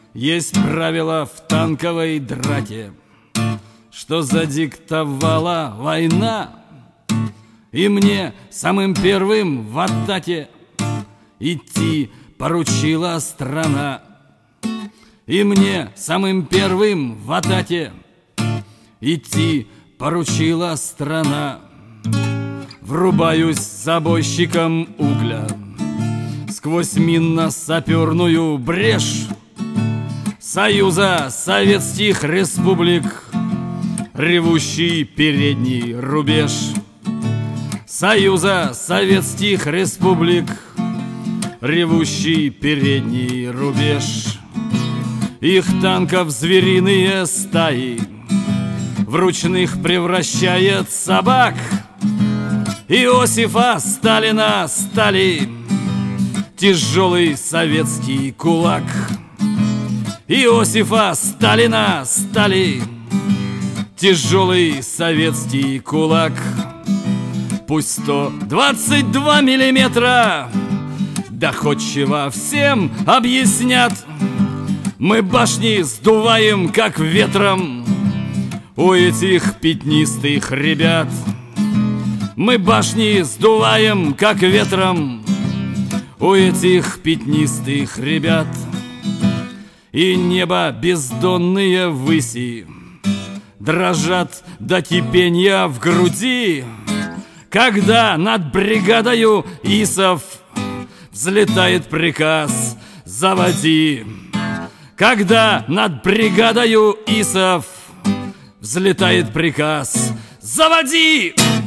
Есть правило в танковой драке, что задиктовала война, и мне самым первым в атаке идти поручила страна. И мне самым первым в атаке идти поручила страна. Врубаюсь забойщиком угля сквозь минно-саперную брешь Союза Советских Республик, ревущий передний рубеж. Союза Советских Республик, ревущий передний рубеж. Их танков звериные стаи в ручных превращает собак. Иосифа Сталина стали тяжелый советский кулак. Иосифа Сталина стали тяжелый советский кулак. Пусть 122 миллиметра доходчиво всем объяснят. Мы башни сдуваем, как ветром, у этих пятнистых ребят. Мы башни сдуваем, как ветром, у этих пятнистых ребят. И небо бездонные выси дрожат до кипения в груди, когда над бригадою ИСов взлетает приказ «Заводи». Когда над бригадою ИСов взлетает приказ «Заводи!»